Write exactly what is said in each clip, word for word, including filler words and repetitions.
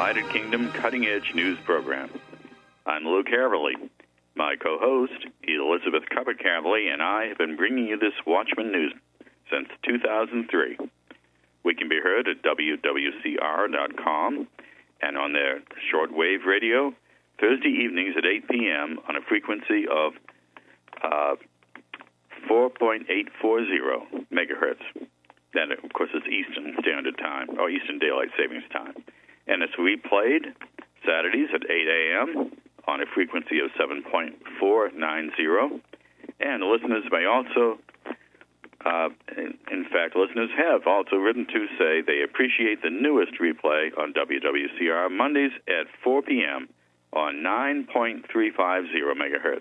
Divided Kingdom Cutting Edge News Program. I'm Lou Caverly. My co-host, Elizabeth Cupper-Caverly, and I have been bringing you this Watchman News since two thousand three. We can be heard at W W C R dot com and on their shortwave radio Thursday evenings at eight p.m. on a frequency of uh, four point eight four zero megahertz. That, of course, is Eastern Standard Time, or Eastern Daylight Savings Time. And it's replayed Saturdays at eight a.m. on a frequency of seven point four nine zero. And listeners may also, uh, in, in fact, listeners have also written to say they appreciate the newest replay on W W C R Mondays at four p.m. on nine point three five zero megahertz.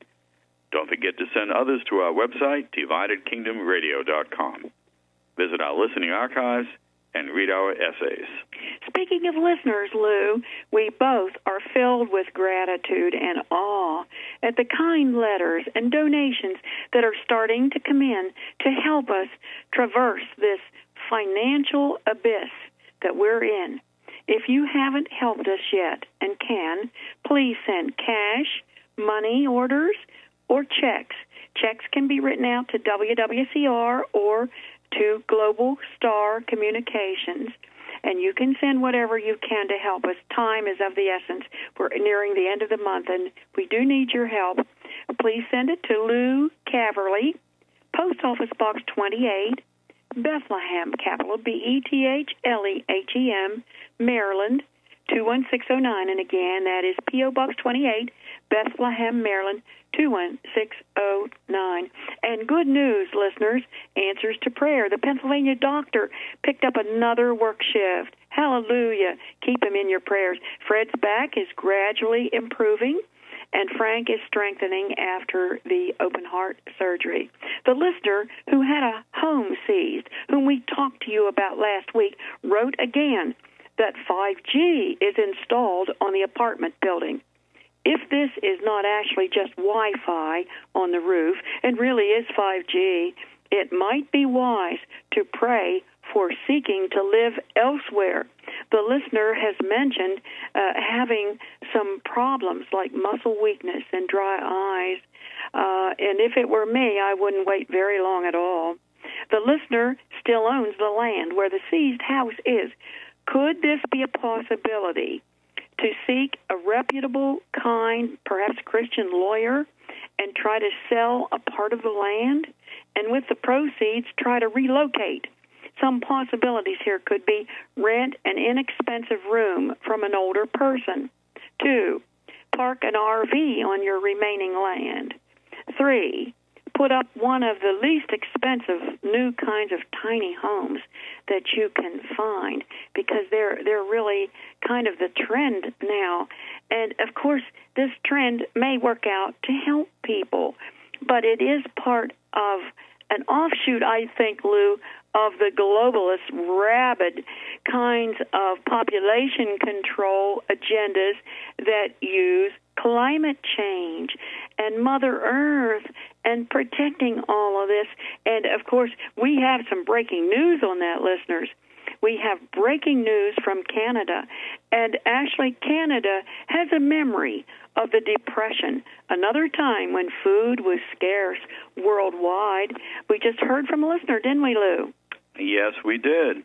Don't forget to send others to our website, divided kingdom radio dot com. Visit our listening archives and read our essays. Speaking of listeners, Lou, we both are filled with gratitude and awe at the kind letters and donations that are starting to come in to help us traverse this financial abyss that we're in. If you haven't helped us yet and can, please send cash, money orders, or checks. Checks can be written out to W W C R or to Global Star Communications, and you can send whatever you can to help us. Time is of the essence. We're nearing the end of the month, and we do need your help. Please send it to Lou Caverly, Post Office Box twenty-eight, Bethlehem, capital B E T H L E H E M, Maryland, two one six zero nine. And again, that is P O. Box twenty-eight, Bethlehem, Maryland, two one six zero nine. And good news, listeners, answers to prayer. The Pennsylvania doctor picked up another work shift. Hallelujah. Keep him in your prayers. Fred's back is gradually improving, and Frank is strengthening after the open heart surgery. The listener who had a home seized, whom we talked to you about last week, wrote again that five G is installed on the apartment building. If this is not actually just Wi-Fi on the roof and really is five G, it might be wise to pray for seeking to live elsewhere. The listener has mentioned uh, having some problems like muscle weakness and dry eyes, uh, and if it were me, I wouldn't wait very long at all. The listener still owns the land where the seized house is. Could this be a possibility? To seek a reputable, kind, perhaps Christian lawyer and try to sell a part of the land, and with the proceeds try to relocate. Some possibilities here could be rent an inexpensive room from an older person. Two, park an R V on your remaining land. Three, put up one of the least expensive new kinds of tiny homes that you can find, because they're they're really kind of the trend now. And, of course, this trend may work out to help people, but it is part of an offshoot, I think, Lou, of the globalist, rabid kinds of population control agendas that use climate change and Mother Earth and protecting all of this. And, of course, we have some breaking news on that, listeners. We have breaking news from Canada. And actually, Canada has a memory of the Depression, another time when food was scarce worldwide. We just heard from a listener, didn't we, Lou? Yes, we did.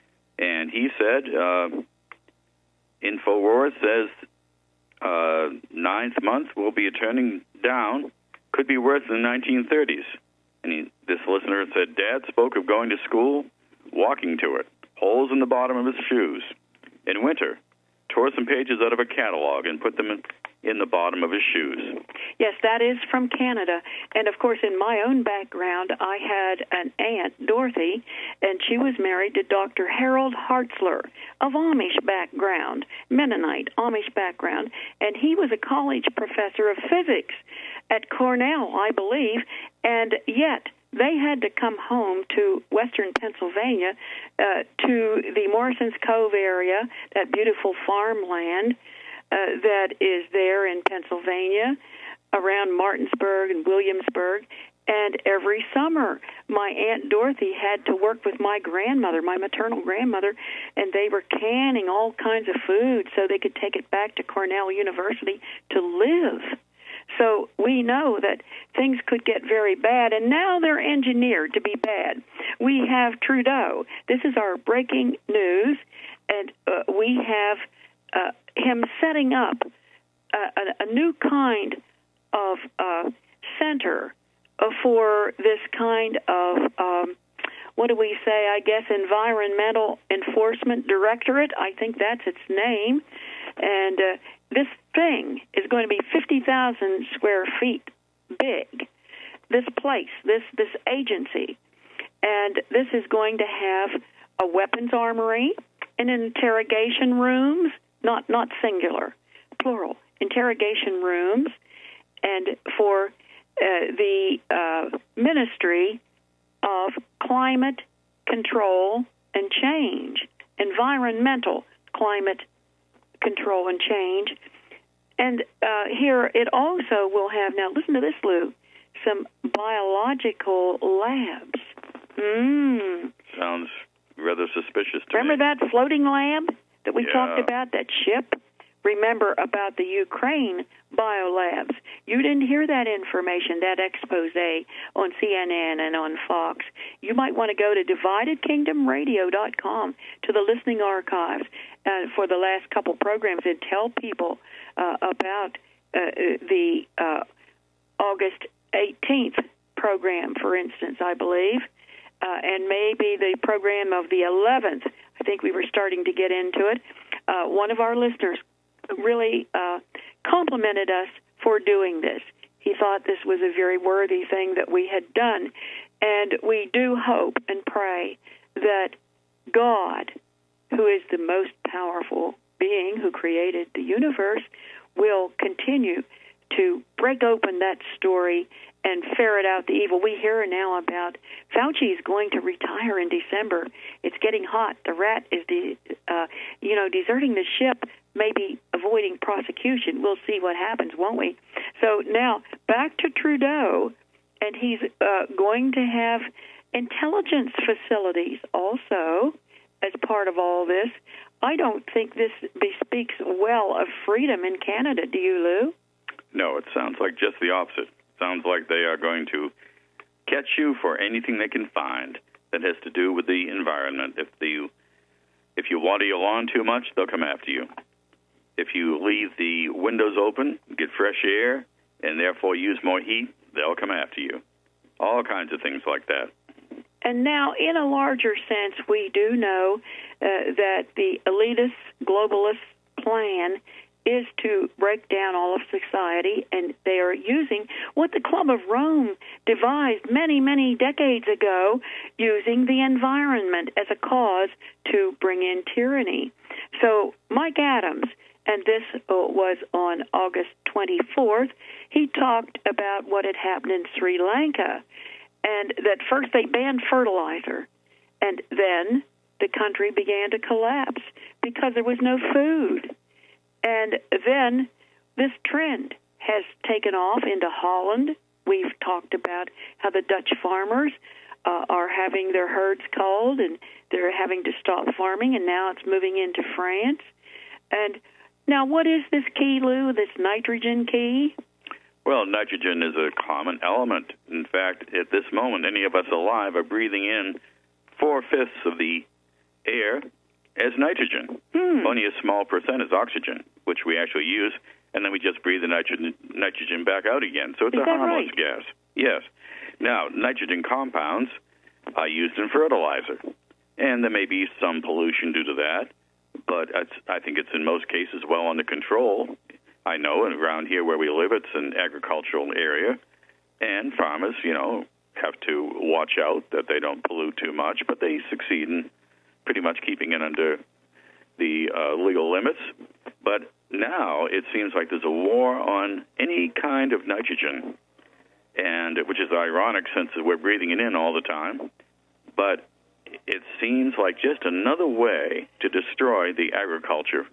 And he said, uh, InfoWars says uh, ninth month will be a turning down, could be worse than the nineteen thirties. And he, this listener said, Dad spoke of going to school, walking to it, holes in the bottom of his shoes. In winter, tore some pages out of a catalog and put them in, in the bottom of his shoes. Yes, that is from Canada. And, of course, in my own background, I had an aunt, Dorothy, and she was married to Doctor Harold Hartzler of Amish background, Mennonite Amish background, and he was a college professor of physics at Cornell, I believe, and yet they had to come home to western Pennsylvania, uh, to the Morrison's Cove area, that beautiful farmland uh, that is there in Pennsylvania, around Martinsburg and Williamsburg, And every summer, my Aunt Dorothy had to work with my grandmother, my maternal grandmother, and they were canning all kinds of food so they could take it back to Cornell University to live. So we know that things could get very bad, and now they're engineered to be bad. We have Trudeau. This is our breaking news, and uh, we have uh, him setting up a, a, a new kind of uh, center for this kind of, um, what do we say, I guess, Environmental Enforcement Directorate. I think that's its name. And uh, this thing is going to be fifty thousand square feet big, this place, this, this agency. And this is going to have a weapons armory and interrogation rooms, not, not singular, plural, interrogation rooms, and for Uh, the uh, Ministry of Climate Control and Change, Environmental Climate Control and Change. And uh, here it also will have, now listen to this, Lou, some biological labs. Mm. Sounds rather suspicious to Remember me. that floating lab that we Yeah. talked about, that ship? Remember about the Ukraine biolabs. You didn't hear that information, that expose on C N N and on Fox. You might want to go to divided kingdom radio dot com to the listening archives uh, for the last couple programs and tell people uh, about uh, the uh, August eighteenth program, for instance, I believe, uh, and maybe the program of the eleventh. I think we were starting to get into it. Uh, one of our listeners really uh, complimented us for doing this. He thought this was a very worthy thing that we had done. And we do hope and pray that God, who is the most powerful being who created the universe, will continue to break open that story and ferret out the evil. We hear now about Fauci is going to retire in December. It's getting hot. The rat is, de- uh, you know, deserting the ship, maybe avoiding prosecution. We'll see what happens, won't we? So now back to Trudeau, and he's uh, going to have intelligence facilities also as part of all this. I don't think this bespeaks well of freedom in Canada. Do you, Lou? No, it sounds like just the opposite. Sounds like they are going to catch you for anything they can find that has to do with the environment. If the if you water your lawn too much, they'll come after you. If you leave the windows open, get fresh air, and therefore use more heat, they'll come after you. All kinds of things like that. And now, in a larger sense, we do know uh, that the elitist, globalist plan is to break down all of society, and they are using what the Club of Rome devised many, many decades ago, using the environment as a cause to bring in tyranny. So Mike Adams, and this uh, was on August twenty-fourth, he talked about what had happened in Sri Lanka, and that first they banned fertilizer, and then the country began to collapse because there was no food. And then this trend has taken off into Holland. We've talked about how the Dutch farmers uh, are having their herds culled, and they're having to stop farming, and now it's moving into France. And now what is this key, Lou, this nitrogen key? Well, nitrogen is a common element. In fact, at this moment, any of us alive are breathing in four-fifths of the air as nitrogen. Hmm. Only a small percent is oxygen, which we actually use, and then we just breathe the nitrogen, nitrogen back out again. So it's is a that harmless right? gas. Yes. Now, nitrogen compounds are used in fertilizer, and there may be some pollution due to that, but it's, I think it's in most cases well under control. I know, and around here where we live, it's an agricultural area, and farmers, you know, have to watch out that they don't pollute too much, but they succeed in pretty much keeping it under the uh, legal limits. But now it seems like there's a war on any kind of nitrogen, and which is ironic since we're breathing it in all the time. But it seems like just another way to destroy the agriculture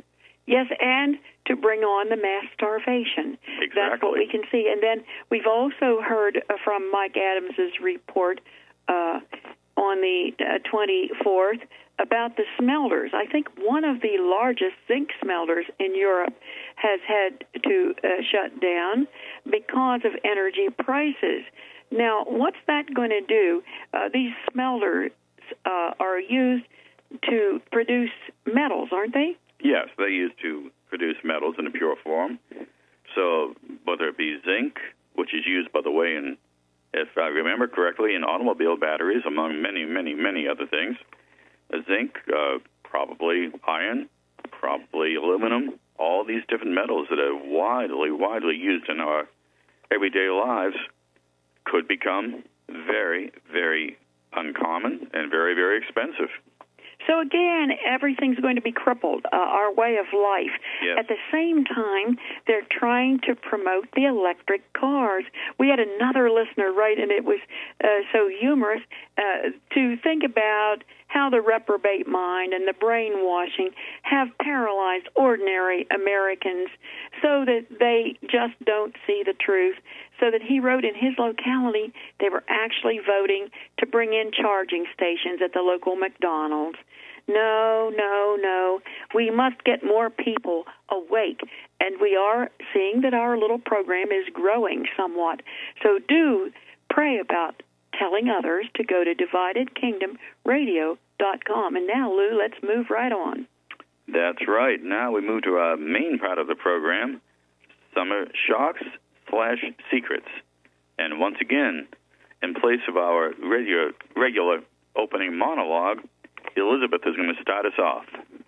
Yes, and to bring on the mass starvation. Exactly. That's what we can see. And then we've also heard from Mike Adams's report uh, on the uh, twenty-fourth about the smelters. I think one of the largest zinc smelters in Europe has had to uh, shut down because of energy prices. Now, what's that going to do? Uh, these smelters uh, are used to produce metals, aren't they? Yes, they used to produce metals in a pure form. So whether it be zinc, which is used, by the way, in, if I remember correctly, in automobile batteries, among many, many, many other things, uh, zinc, uh, probably iron, probably aluminum, all these different metals that are widely, widely used in our everyday lives could become very, very uncommon and very, very expensive. So again, everything's going to be crippled, uh, our way of life. Yes. At the same time, they're trying to promote the electric cars. We had another listener write, and it was uh, so humorous, uh, to think about how the reprobate mind and the brainwashing have paralyzed ordinary Americans so that they just don't see the truth. So that he wrote in his locality, they were actually voting to bring in charging stations at the local McDonald's. No, no, no. We must get more people awake, and we are seeing that our little program is growing somewhat. So do pray about telling others to go to divided kingdom radio dot com. And now, Lou, let's move right on. That's right. Now we move to our main part of the program, Summer Shocks slash Secrets. And once again, in place of our regular, regular opening monologue, Elizabeth is going to start us off.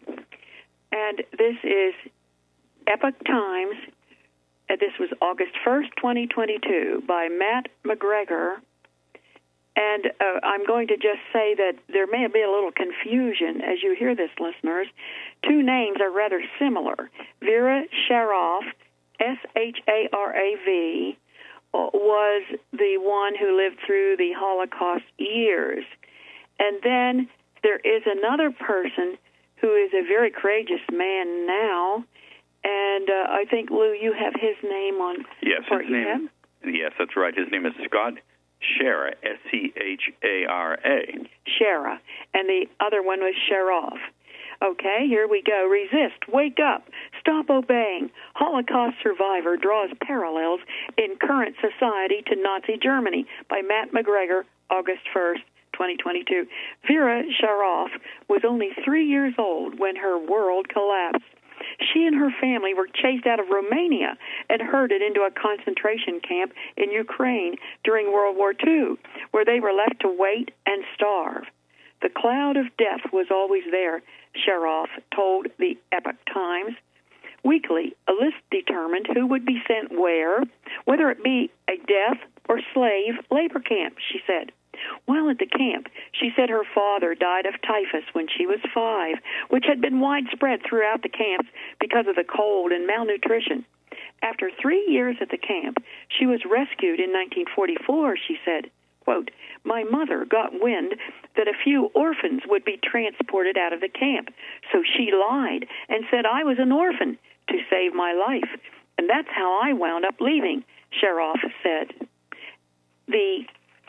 And this is Epoch Times. Uh, this was August first, twenty twenty-two, by Matt McGregor. And uh, I'm going to just say that there may be a little confusion as you hear this, listeners. Two names are rather similar. Vera Sharav, S H A R A V, was the one who lived through the Holocaust years. And then there is another person who is a very courageous man now, and uh, I think, Lou, you have his name on... Yes, his name, yes, that's right. His name is Scott Schara, S C H A R A. Schara, and the other one was Sharav. Okay, here we go. Resist, wake up, stop obeying. Holocaust survivor draws parallels in current society to Nazi Germany by Matt McGregor, August first, twenty twenty-two. Vera Sharav was only three years old when her world collapsed. She and her family were chased out of Romania and herded into a concentration camp in Ukraine during World War Two, where they were left to wait and starve. The cloud of death was always there, Sharav told the Epoch Times. Weekly, a list determined who would be sent where, whether it be a death or slave labor camp, she said. While at the camp, she said her father died of typhus when she was five, which had been widespread throughout the camps because of the cold and malnutrition. After three years at the camp, she was rescued in nineteen forty-four, she said. Quote, my mother got wind that a few orphans would be transported out of the camp, so she lied and said I was an orphan to save my life, and that's how I wound up leaving, Sharav said. The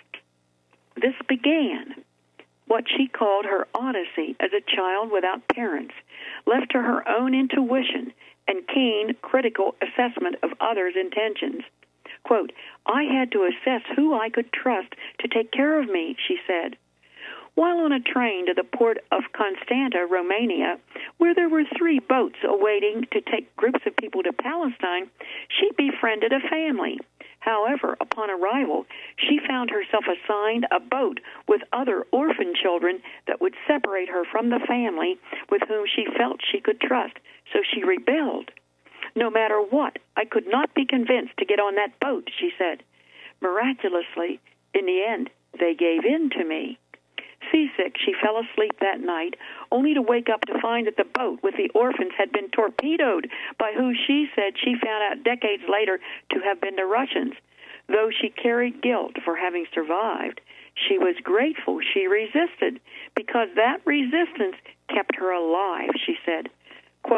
This began what she called her odyssey as a child without parents, left to her own intuition and keen, critical assessment of others' intentions. Quote, I had to assess who I could trust to take care of me, she said. While on a train to the port of Constanta, Romania, where there were three boats awaiting to take groups of people to Palestine, she befriended a family. However, upon arrival, she found herself assigned a boat with other orphan children that would separate her from the family with whom she felt she could trust, so she rebelled. No matter what, I could not be convinced to get on that boat, she said. Miraculously, in the end, they gave in to me. Seasick, she fell asleep that night, only to wake up to find that the boat with the orphans had been torpedoed by who she said she found out decades later to have been the Russians. Though she carried guilt for having survived, she was grateful she resisted, because that resistance kept her alive, she said. Quote,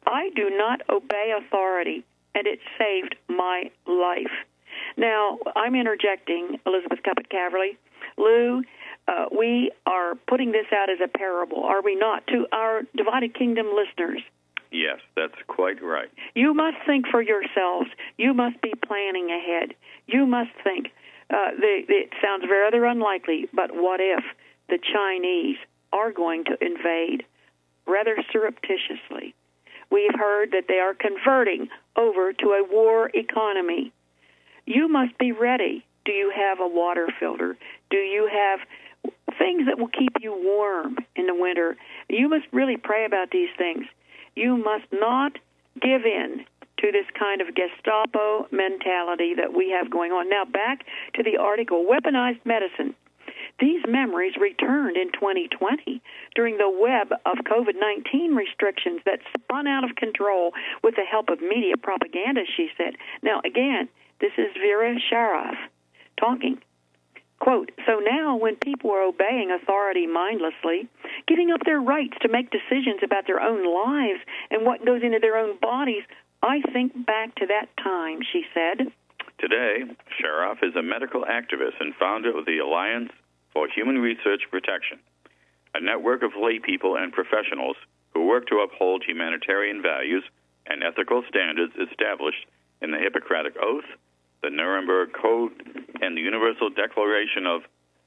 I do not obey authority, and it saved my life. Now, I'm interjecting, Elizabeth Cuppet-Caverly. Lou, uh, we are putting this out as a parable, are we not, to our Divided Kingdom listeners? Yes, that's quite right. You must think for yourselves. You must be planning ahead. You must think. Uh, the, it sounds rather unlikely, but what if the Chinese are going to invade rather surreptitiously? We've heard that they are converting over to a war economy. You must be ready. Do you have a water filter? Do you have things that will keep you warm in the winter? You must really pray about these things. You must not give in to this kind of Gestapo mentality that we have going on. Now, back to the article, Weaponized Medicine. These memories returned in twenty twenty during the web of COVID nineteen restrictions that spun out of control with the help of media propaganda, she said. Now, again, this is Vera Sharaff talking. Quote, so now when people are obeying authority mindlessly, giving up their rights to make decisions about their own lives and what goes into their own bodies, I think back to that time, she said. Today, Sharaff is a medical activist and founder of the Alliance for Human Research Protection, a network of lay people and professionals who work to uphold humanitarian values and ethical standards established in the Hippocratic Oath, the Nuremberg Code, and the Universal Declaration of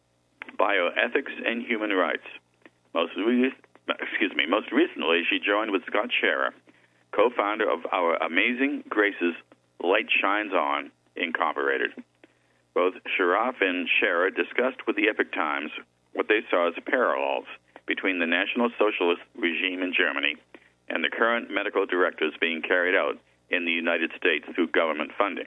Bioethics and Human Rights. Most, re- excuse me, most recently, she joined with Scott Scherer, co-founder of our Amazing Graces Light Shines On, Incorporated. Both Sharaff and Scherer discussed with the Epoch Times what they saw as parallels between the National Socialist regime in Germany and the current medical directives being carried out in the United States through government funding.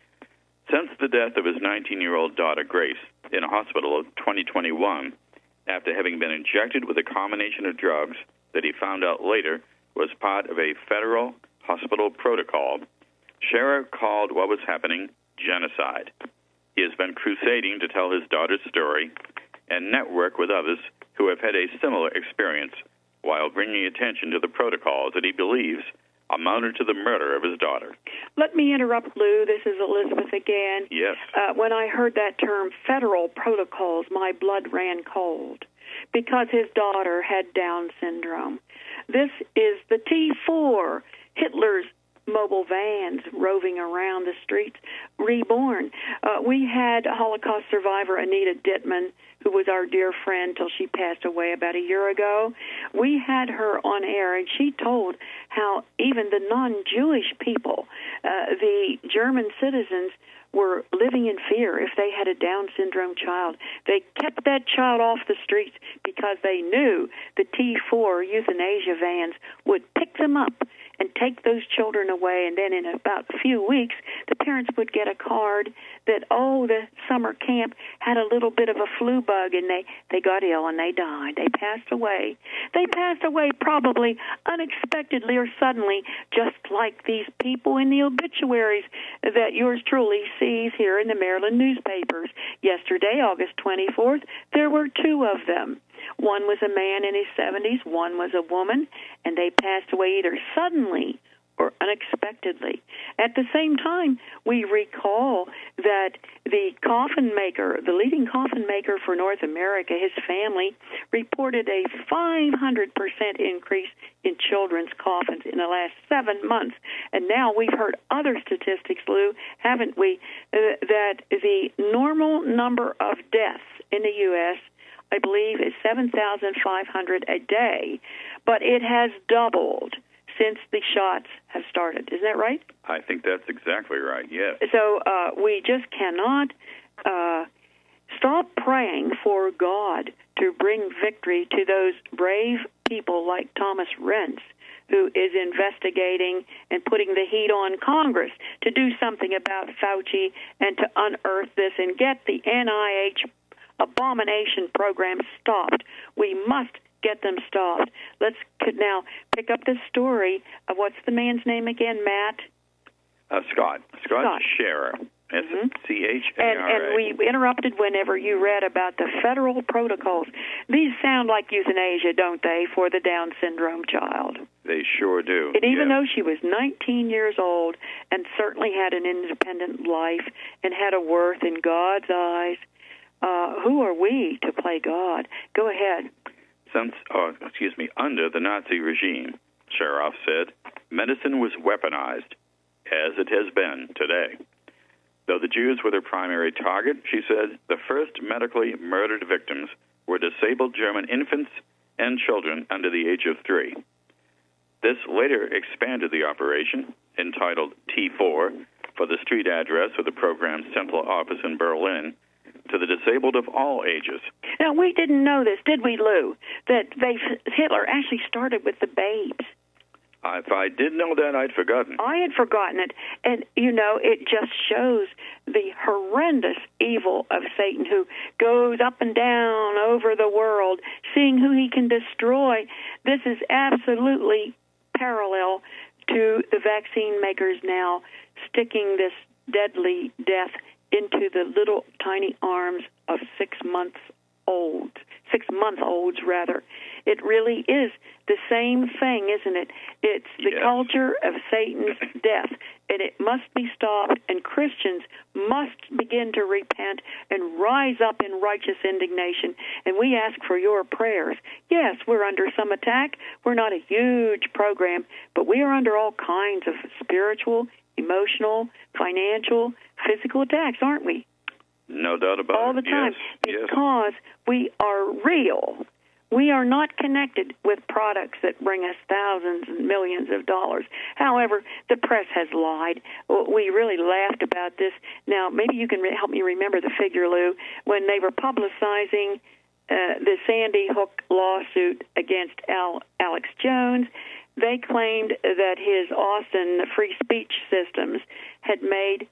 Since the death of his nineteen-year-old daughter, Grace, in a hospital in twenty twenty-one, after having been injected with a combination of drugs that he found out later was part of a federal hospital protocol, Scherer called what was happening genocide. He has been crusading to tell his daughter's story and network with others who have had a similar experience while bringing attention to the protocols that he believes amounted to the murder of his daughter. Let me interrupt, Lou. This is Elizabeth again. Yes. Uh, when I heard that term, federal protocols, my blood ran cold because his daughter had Down syndrome. This is the T four, Hitler's mobile vans roving around the streets, reborn. Uh, we had Holocaust survivor Anita Dittman, who was our dear friend till she passed away about a year ago. We had her on air, and she told how even the non-Jewish people, uh, the German citizens, were living in fear if they had a Down syndrome child. They kept that child off the streets because they knew the T four euthanasia vans would pick them up and take those children away, and then in about a few weeks, the parents would get a card that, oh, the summer camp had a little bit of a flu bug, and they, they got ill, and they died. They passed away. They passed away probably unexpectedly or suddenly, just like these people in the obituaries that yours truly sees here in the Maryland newspapers. Yesterday, August twenty-fourth, there were two of them. One was a man in his seventies, one was a woman, and they passed away either suddenly or unexpectedly. At the same time, we recall that the coffin maker, the leading coffin maker for North America, his family, reported a five hundred percent increase in children's coffins in the last seven months. And now we've heard other statistics, Lou, haven't we, uh, that the normal number of deaths in the U S, I believe, is seven thousand five hundred a day, but it has doubled since the shots have started. Isn't that right? I think that's exactly right, yes. So uh, we just cannot uh, stop praying for God to bring victory to those brave people like Thomas Rentz, who is investigating and putting the heat on Congress to do something about Fauci and to unearth this and get the N I H abomination program stopped. We must get them stopped. Let's now pick up the story of, what's the man's name again, Matt? Uh, Scott. Scott. Scott. Scherer. S C H A R A. And, and we interrupted whenever you read about the federal protocols. These sound like euthanasia, don't they, for the Down syndrome child? They sure do. And even yes. though she was nineteen years old and certainly had an independent life and had a worth in God's eyes, uh, who are we to play God? Go ahead. Since, oh, excuse me, under the Nazi regime, Sharoff said, medicine was weaponized, as it has been today. Though the Jews were their primary target, she said, the first medically murdered victims were disabled German infants and children under the age of three. This later expanded the operation, entitled T four, for the street address of the program's central office in Berlin, to the disabled of all ages. Now, we didn't know this, did we, Lou, that they Hitler actually started with the babes? If I did know that, I'd forgotten. I had forgotten it. And, you know, it just shows the horrendous evil of Satan, who goes up and down over the world, seeing who he can destroy. This is absolutely parallel to the vaccine makers now sticking this deadly death into the little tiny arms of six months olds, six month olds rather. It really is the same thing, isn't it? It's the yes. culture of Satan's death, and it must be stopped, and Christians must begin to repent and rise up in righteous indignation, and we ask for your prayers. Yes, we're under some attack. We're not a huge program, but we are under all kinds of spiritual, emotional, financial, physical attacks, aren't we? No doubt about it. All the time, yes. because yes. we are real. We are not connected with products that bring us thousands and millions of dollars. However, the press has lied. We really laughed about this. Now, maybe you can re- help me remember the figure, Lou, when they were publicizing uh, the Sandy Hook lawsuit against Al- Alex Jones. They claimed that his Austin free speech systems had made,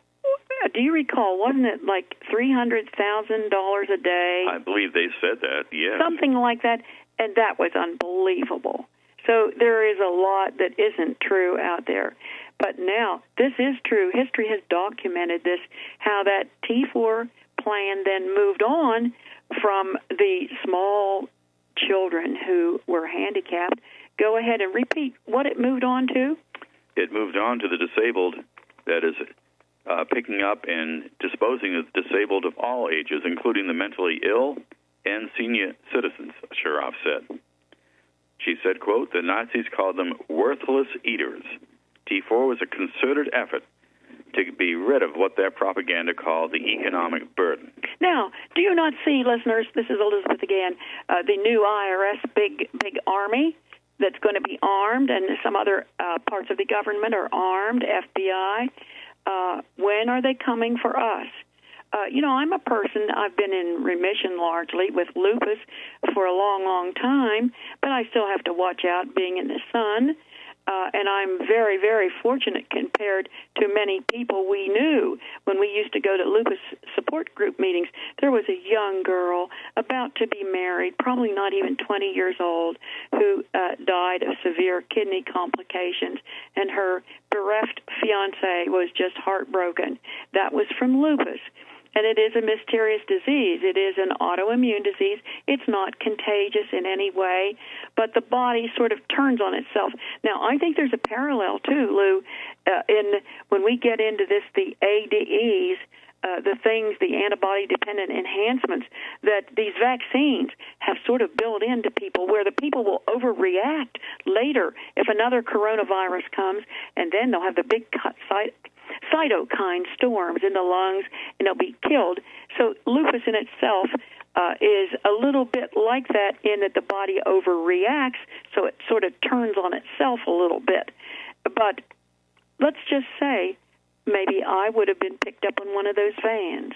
do you recall, wasn't it like three hundred thousand dollars a day? I believe they said that, yes. Something like that, and that was unbelievable. So there is a lot that isn't true out there. But now, this is true. History has documented this, how that T four plan then moved on from the small children who were handicapped. Go ahead and repeat what it moved on to. It moved on to the disabled, that is, uh, picking up and disposing of the disabled of all ages, including the mentally ill and senior citizens, Sharoff said. She said, quote, the Nazis called them worthless eaters. T four was a concerted effort to be rid of what their propaganda called the economic burden. Now, do you not see, listeners, this is Elizabeth again, uh, the new I R S big, big army that's going to be armed, and some other uh, parts of the government are armed, F B I. Uh, when are they coming for us? Uh, you know, I'm a person, I've been in remission largely with lupus for a long, long time, but I still have to watch out being in the sun. Uh, and I'm very, very fortunate compared to many people we knew when we used to go to lupus support group meetings. There was a young girl about to be married, probably not even twenty years old, who uh, died of severe kidney complications, and her bereft fiancé was just heartbroken. That was from lupus. And it is a mysterious disease. It is an autoimmune disease. It's not contagious in any way, but the body sort of turns on itself. Now, I think there's a parallel, too, Lou, uh, in when we get into this, the A D Es, uh, the things, the antibody-dependent enhancements that these vaccines have sort of built into people, where the people will overreact later if another coronavirus comes, and then they'll have the big side cytokine storms in the lungs, and they'll be killed. So lupus in itself uh, is a little bit like that, in that the body overreacts, so it sort of turns on itself a little bit. But let's just say maybe I would have been picked up on one of those vans.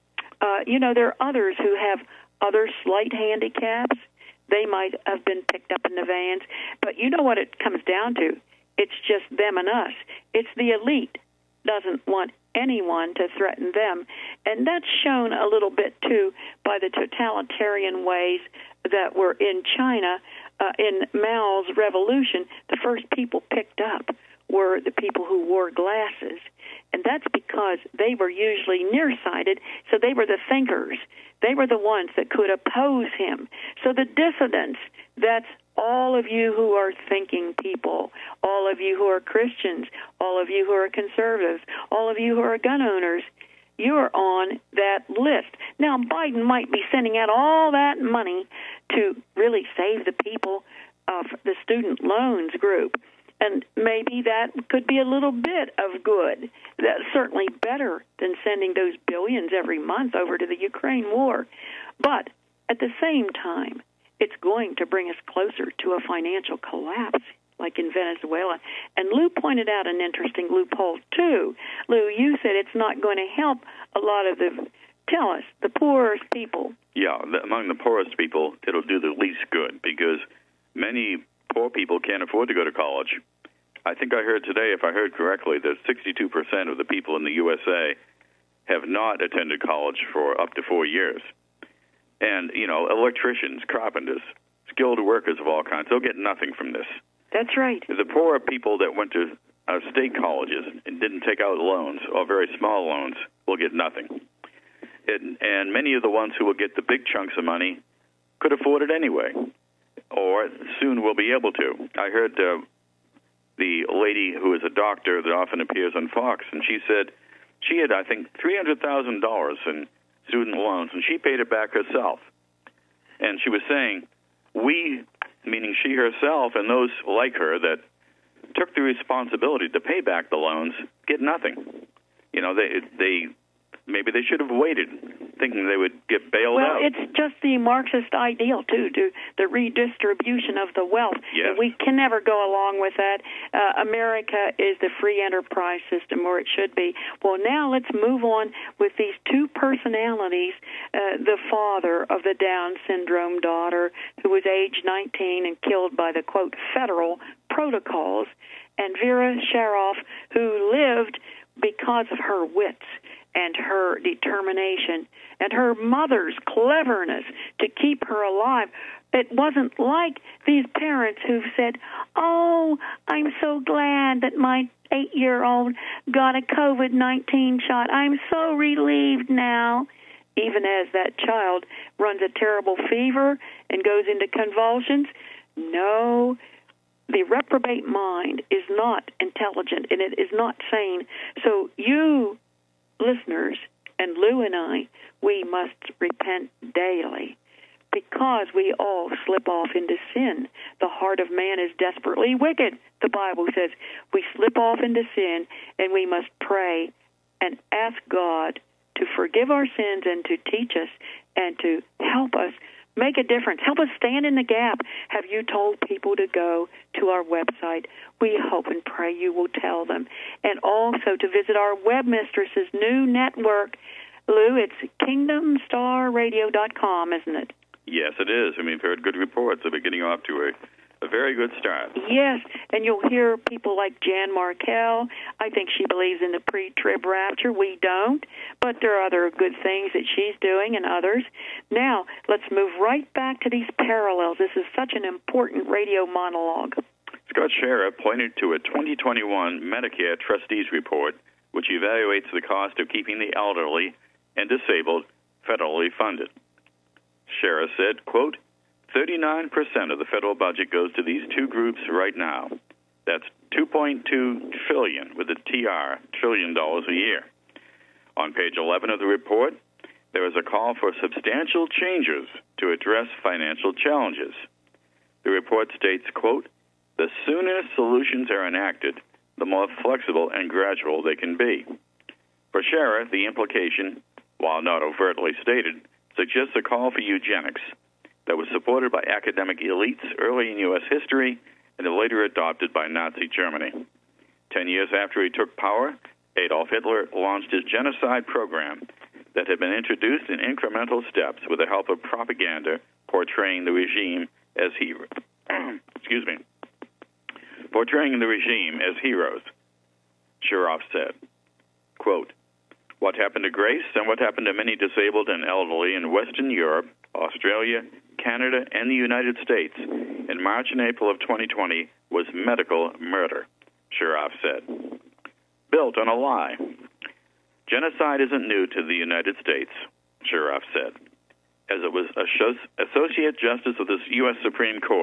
Uh, you know, there are others who have other slight handicaps. They might have been picked up in the vans. But you know what it comes down to? It's just them and us. It's the elite doesn't want anyone to threaten them. And that's shown a little bit, too, by the totalitarian ways that were in China. Uh, in Mao's revolution, the first people picked up were the people who wore glasses. And that's because they were usually nearsighted, so they were the thinkers. They were the ones that could oppose him. So the dissidents, that's all of you who are thinking people, all of you who are Christians, all of you who are conservatives, all of you who are gun owners, you're on that list. Now, Biden might be sending out all that money to really save the people of the student loans group, and maybe that could be a little bit of good. That's certainly better than sending those billions every month over to the Ukraine war. But at the same time, it's going to bring us closer to a financial collapse like in Venezuela. And Lou pointed out an interesting loophole, too. Lou, you said it's not going to help a lot of the, tell us, the poorest people. Yeah, the, among the poorest people, it'll do the least good because many poor people can't afford to go to college. I think I heard today, if I heard correctly, that sixty-two percent of the people in the U S A have not attended college for up to four years. And, you know, electricians, carpenters, skilled workers of all kinds, they'll get nothing from this. That's right. The poorer people that went to uh, state colleges and didn't take out loans or very small loans will get nothing. It, and many of the ones who will get the big chunks of money could afford it anyway, or soon will be able to. I heard uh, the lady who is a doctor that often appears on Fox, and she said she had, I think, three hundred thousand dollars in student loans, and she paid it back herself. And she was saying, we, meaning she herself and those like her that took the responsibility to pay back the loans, get nothing. You know, they they maybe they should have waited, thinking they would get bailed well, out. Well, it's just the Marxist ideal, too, to the redistribution of the wealth. Yes. We can never go along with that. Uh, America is the free enterprise system, or it should be. Well, now let's move on with these two personalities, uh, the father of the Down syndrome daughter, who was age nineteen and killed by the, quote, federal protocols, and Vera Sharoff, who lived because of her wits and her determination and her mother's cleverness to keep her alive. It wasn't like these parents who've said, oh, I'm so glad that my eight-year-old got a COVID nineteen shot. I'm so relieved now, even as that child runs a terrible fever and goes into convulsions. No, the reprobate mind is not intelligent, and it is not sane. So you, listeners, and Lou and I, we must repent daily because we all slip off into sin. The heart of man is desperately wicked, the Bible says. We slip off into sin, and we must pray and ask God to forgive our sins and to teach us and to help us make a difference. Help us stand in the gap. Have you told people to go to our website? We hope and pray you will tell them. And also to visit our webmistress's new network. Lou, it's kingdom star radio dot com, isn't it? Yes, it is. I mean, we've heard good reports of it getting off to a, a very good start. Yes, and you'll hear people like Jan Markell. I think she believes in the pre-trib rapture. We don't, but there are other good things that she's doing and others. Now, let's move right back to these parallels. This is such an important radio monologue. Scott Schara pointed to a twenty twenty-one Medicare Trustees Report, which evaluates the cost of keeping the elderly and disabled federally funded. Schara said, quote, thirty-nine percent of the federal budget goes to these two groups right now. That's two point two trillion dollars with a T R, trillion dollars a year. On page eleven of the report, there is a call for substantial changes to address financial challenges. The report states, quote, the sooner solutions are enacted, the more flexible and gradual they can be. For Schara, the implication, while not overtly stated, suggests a call for eugenics that was supported by academic elites early in U S history and later adopted by Nazi Germany. Ten years after he took power, Adolf Hitler launched his genocide program that had been introduced in incremental steps with the help of propaganda portraying the regime as heroes. Excuse me. Portraying the regime as heroes. Sharoff said, quote, what happened to Grace and what happened to many disabled and elderly in Western Europe, Australia, Canada, and the United States in March and April of twenty twenty was medical murder, Sharoff said. Built on a lie. Genocide isn't new to the United States, Sharoff said. As it was Associate Justice of the U S Supreme Court,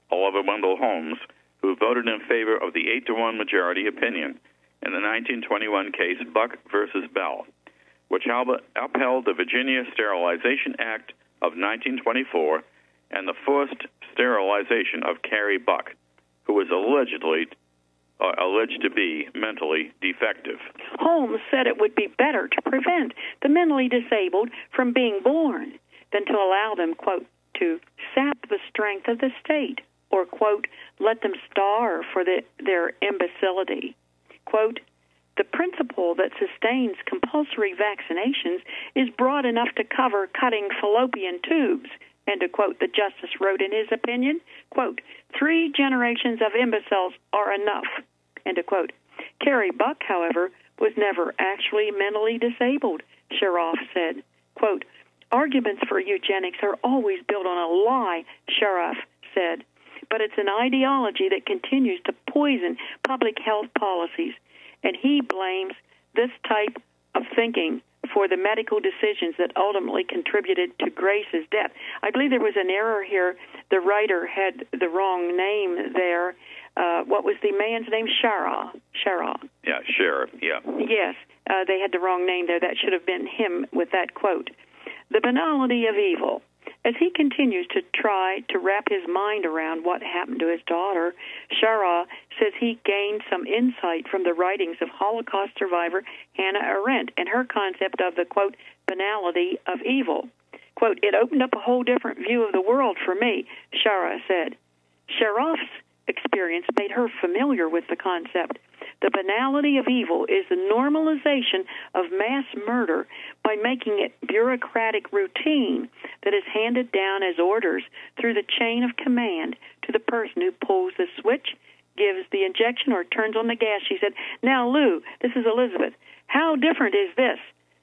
Oliver Wendell Holmes, who voted in favor of the eight to one majority opinion in the nineteen twenty-one case Buck versus Bell, which upheld the Virginia Sterilization Act of nineteen twenty-four and the forced sterilization of Carrie Buck, who was allegedly uh, alleged to be mentally defective. Holmes said it would be better to prevent the mentally disabled from being born than to allow them, quote, to sap the strength of the state or, quote, let them starve for the, their imbecility. Quote, the principle that sustains compulsory vaccinations is broad enough to cover cutting fallopian tubes, and to quote, the justice wrote in his opinion, quote, three generations of imbeciles are enough, end of quote. Carrie Buck, however, was never actually mentally disabled, Shroff said. Quote, arguments for eugenics are always built on a lie, Shroff said, but it's an ideology that continues to poison public health policies, and he blames this type of thinking for the medical decisions that ultimately contributed to Grace's death. I believe there was an error here. The writer had the wrong name there. Uh, what was the man's name? Shara. Shara. Yeah, Sheriff, yeah. Yes, uh, they had the wrong name there. That should have been him with that quote. The banality of evil. As he continues to try to wrap his mind around what happened to his daughter, Shara says he gained some insight from the writings of Holocaust survivor Hannah Arendt and her concept of the, quote, banality of evil. Quote, it opened up a whole different view of the world for me, Shara said. Shroff's experience made her familiar with the concept. The banality of evil is the normalization of mass murder by making it bureaucratic routine that is handed down as orders through the chain of command to the person who pulls the switch, gives the injection, or turns on the gas. She said, now, Lou, this is Elizabeth. How different is this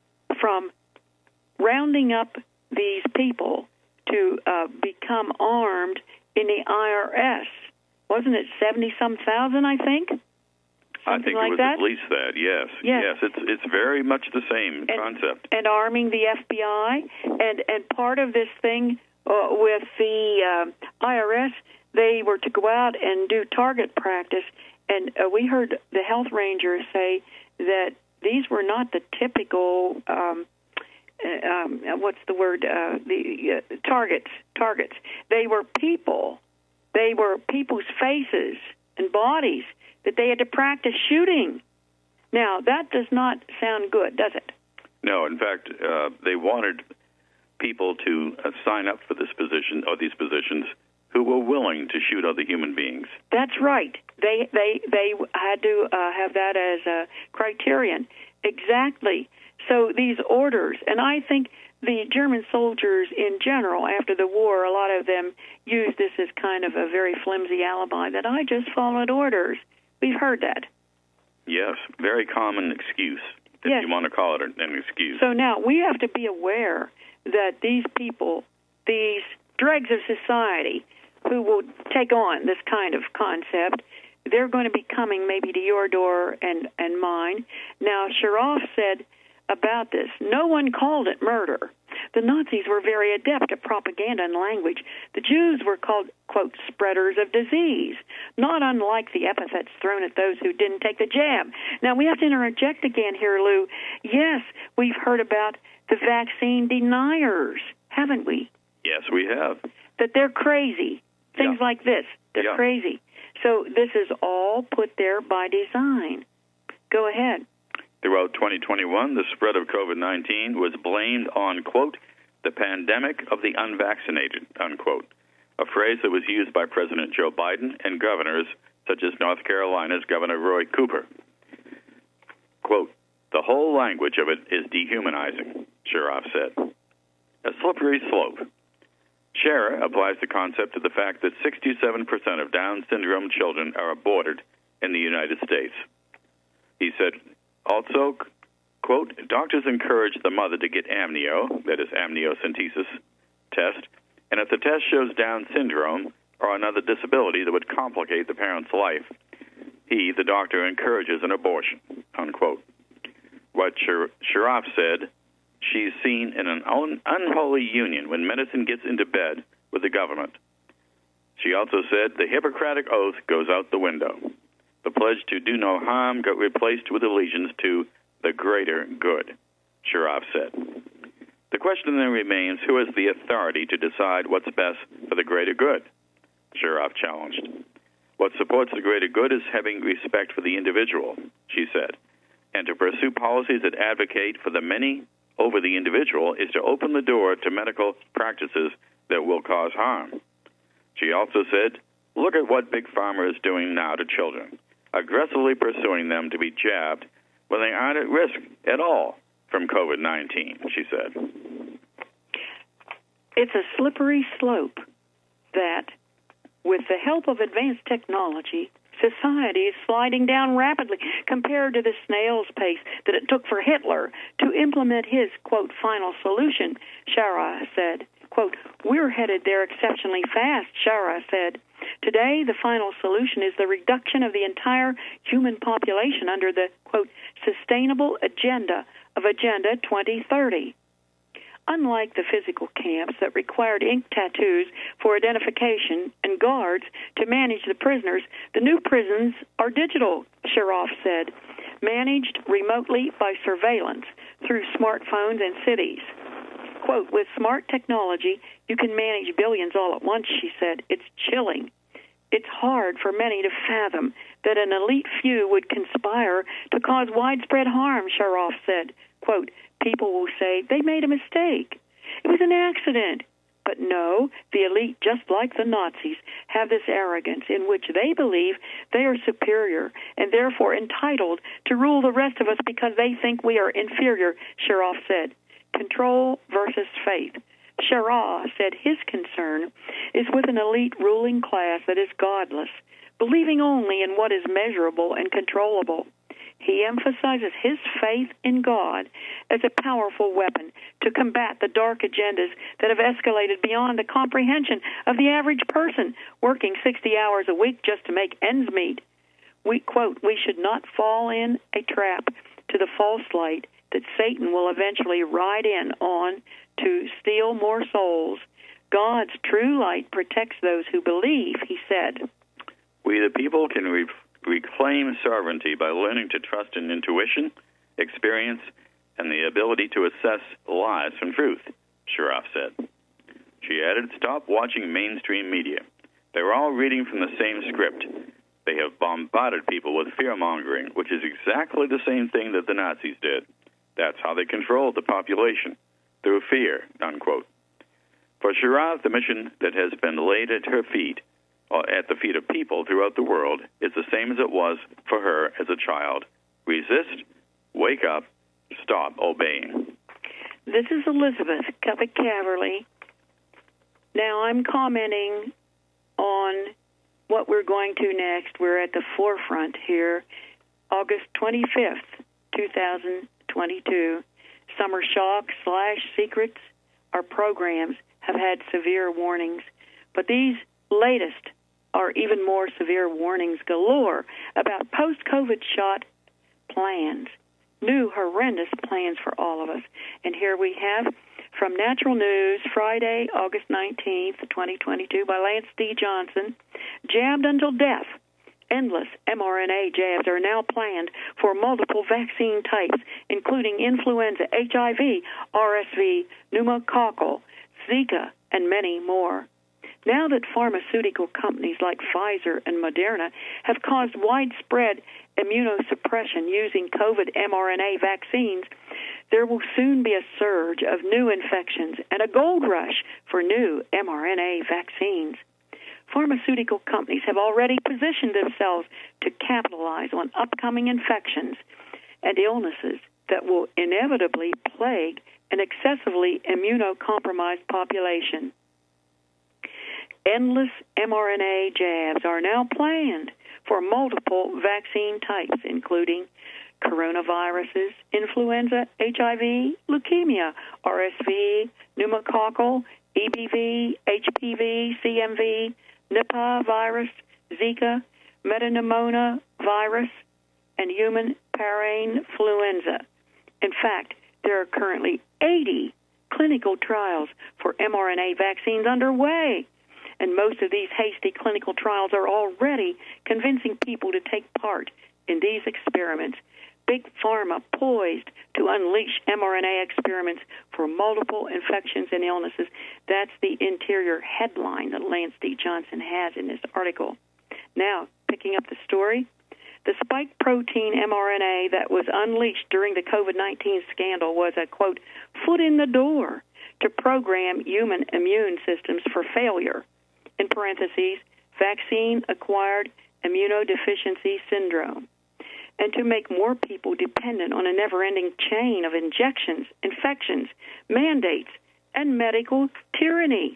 from rounding up these people to uh, become armed in the I R S? Wasn't it seventy-some thousand, I think? Something I think like it was that? at least that, yes. Yes. Yes, it's it's very much the same and, concept. And arming the F B I. And, and part of this thing uh, with the uh, I R S, they were to go out and do target practice. And uh, we heard the health rangers say that these were not the typical, um, uh, um, what's the word, uh, the uh, targets, targets. They were people. They were people's faces and bodies that they had to practice shooting. Now, that does not sound good, does it? No, in fact, uh, they wanted people to uh, sign up for this position or these positions who were willing to shoot other human beings. That's right. They they they had to uh, have that as a criterion. Exactly. So these orders, and I think the German soldiers in general, after the war, a lot of them used this as kind of a very flimsy alibi that I just followed orders. We've heard that. Yes, very common excuse, if yes. you want to call it an excuse. So now we have to be aware that these people, these dregs of society who will take on this kind of concept, they're going to be coming maybe to your door and, and mine. Now, Shroff said about this, no one called it murder. The Nazis were very adept at propaganda and language. The Jews were called, quote, spreaders of disease, not unlike the epithets thrown at those who didn't take the jab. Now, we have to interject again here, Lou. Yes, we've heard about the vaccine deniers, haven't we? Yes, we have. That they're crazy. Things yeah. like this. They're yeah. crazy. So this is all put there by design. Go ahead. Throughout twenty twenty-one, the spread of COVID nineteen was blamed on, quote, the pandemic of the unvaccinated, unquote, a phrase that was used by President Joe Biden and governors such as North Carolina's Governor Roy Cooper. Quote, the whole language of it is dehumanizing, Shroff said. A slippery slope. Scherer applies the concept to the fact that sixty-seven percent of Down syndrome children are aborted in the United States. He said, also, quote, doctors encourage the mother to get amnio, that is amniocentesis, test, and if the test shows Down syndrome or another disability that would complicate the parent's life, he, the doctor, encourages an abortion, unquote. What Shroff said, she's seen in an un- unholy union when medicine gets into bed with the government. She also said the Hippocratic Oath goes out the window. The pledge to do no harm got replaced with allegiance to the greater good, Shroff said. The question then remains, who has the authority to decide what's best for the greater good? Shroff challenged. What supports the greater good is having respect for the individual, she said, and to pursue policies that advocate for the many over the individual is to open the door to medical practices that will cause harm. She also said, look at what Big Pharma is doing now to children, aggressively pursuing them to be jabbed when they aren't at risk at all from COVID nineteen, she said. It's a slippery slope that, with the help of advanced technology, society is sliding down rapidly compared to the snail's pace that it took for Hitler to implement his, quote, final solution, Shara said. Quote, we're headed there exceptionally fast, Shara said. Today, the final solution is the reduction of the entire human population under the, quote, sustainable agenda of Agenda twenty thirty. Unlike the physical camps that required ink tattoos for identification and guards to manage the prisoners, the new prisons are digital, Shroff said, managed remotely by surveillance through smartphones and cities. Quote, with smart technology, you can manage billions all at once, she said. It's chilling. It's hard for many to fathom that an elite few would conspire to cause widespread harm, Shroff said. Quote, people will say they made a mistake. It was an accident. But no, the elite, just like the Nazis, have this arrogance in which they believe they are superior and therefore entitled to rule the rest of us because they think we are inferior, Shroff said. Control versus faith. Shara said his concern is with an elite ruling class that is godless, believing only in what is measurable and controllable. He emphasizes his faith in God as a powerful weapon to combat the dark agendas that have escalated beyond the comprehension of the average person working sixty hours a week just to make ends meet. We, quote, we should not fall in a trap to the false light that Satan will eventually ride in on to steal more souls. God's true light protects those who believe, he said. We the people can re- reclaim sovereignty by learning to trust in intuition, experience, and the ability to assess lies from truth, Shroff said. She added, stop watching mainstream media. They're all reading from the same script. They have bombarded people with fear-mongering, which is exactly the same thing that the Nazis did. That's how they controlled the population, through fear, unquote. For Shroff, the mission that has been laid at her feet, or at the feet of people throughout the world, is the same as it was for her as a child. Resist, wake up, stop obeying. This is Elizabeth Cubbick-Caverly. Now I'm commenting on what we're going to next. We're at the forefront here, August twenty-fifth, two thousand twenty-two. Summer shock slash secrets, our programs have had severe warnings, but these latest are even more severe warnings galore about post-COVID shot plans, new horrendous plans for all of us. And here we have from Natural News, Friday, August nineteenth, twenty twenty-two, by Lance D. Johnson, jabbed until death. Endless mRNA jabs are now planned for multiple vaccine types, including influenza, H I V, R S V, pneumococcal, Zika, and many more. Now that pharmaceutical companies like Pfizer and Moderna have caused widespread immunosuppression using COVID mRNA vaccines, there will soon be a surge of new infections and a gold rush for new mRNA vaccines. Pharmaceutical companies have already positioned themselves to capitalize on upcoming infections and illnesses that will inevitably plague an excessively immunocompromised population. Endless mRNA jabs are now planned for multiple vaccine types, including coronaviruses, influenza, H I V, leukemia, R S V, pneumococcal, E B V, H P V, C M V, Nipah virus, Zika, metapneumonia virus, and human parainfluenza. In fact, there are currently eighty clinical trials for mRNA vaccines underway, and most of these hasty clinical trials are already convincing people to take part in these experiments. Big Pharma poised to unleash mRNA experiments for multiple infections and illnesses. That's the interior headline that Lance D. Johnson has in this article. Now, picking up the story, the spike protein mRNA that was unleashed during the COVID nineteen scandal was a, quote, foot in the door to program human immune systems for failure. In parentheses, vaccine-acquired immunodeficiency syndrome, and to make more people dependent on a never-ending chain of injections, infections, mandates, and medical tyranny.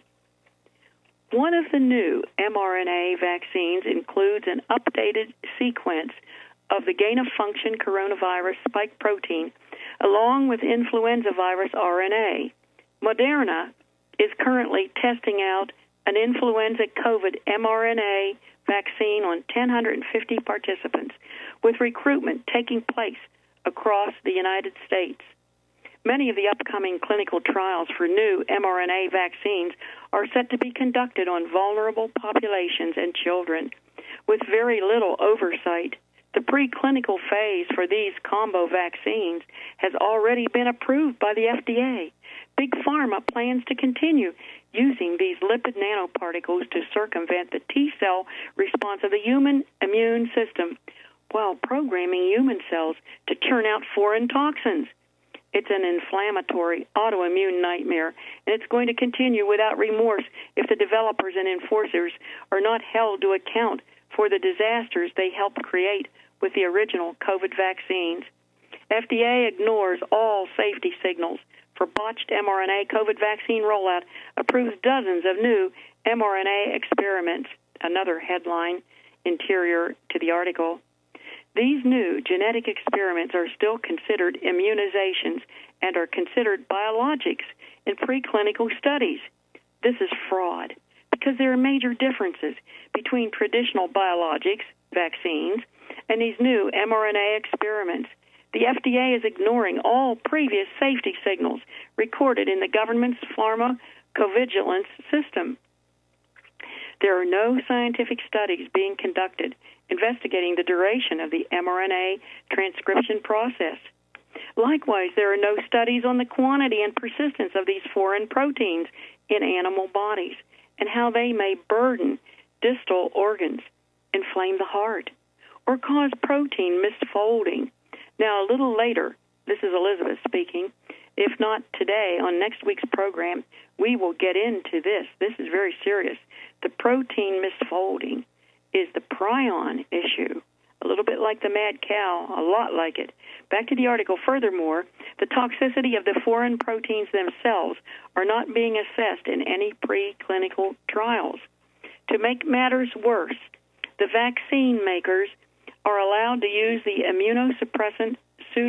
One of the new mRNA vaccines includes an updated sequence of the gain-of-function coronavirus spike protein, along with influenza virus R N A. Moderna is currently testing out an influenza COVID mRNA vaccine on one hundred fifty participants, with recruitment taking place across the United States. Many of the upcoming clinical trials for new mRNA vaccines are set to be conducted on vulnerable populations and children. With very little oversight, the preclinical phase for these combo vaccines has already been approved by the F D A. Big Pharma plans to continue using these lipid nanoparticles to circumvent the T-cell response of the human immune system while programming human cells to churn out foreign toxins. It's an inflammatory autoimmune nightmare, and it's going to continue without remorse if the developers and enforcers are not held to account for the disasters they helped create with the original COVID vaccines. F D A ignores all safety signals for botched mRNA COVID vaccine rollout, approves dozens of new mRNA experiments. Another headline interior to the article. These new genetic experiments are still considered immunizations and are considered biologics in preclinical studies. This is fraud because there are major differences between traditional biologics, vaccines, and these new mRNA experiments. The F D A is ignoring all previous safety signals recorded in the government's pharmacovigilance system. There are no scientific studies being conducted investigating the duration of the mRNA transcription process. Likewise, there are no studies on the quantity and persistence of these foreign proteins in animal bodies and how they may burden distal organs, inflame the heart, or cause protein misfolding. Now, a little later, this is Elizabeth speaking, if not today, on next week's program, we will get into this. This is very serious. The protein misfolding is the prion issue, a little bit like the mad cow, a lot like it. Back to the article. Furthermore, the toxicity of the foreign proteins themselves are not being assessed in any preclinical trials. To make matters worse, the vaccine makers are allowed to use the immunosuppressant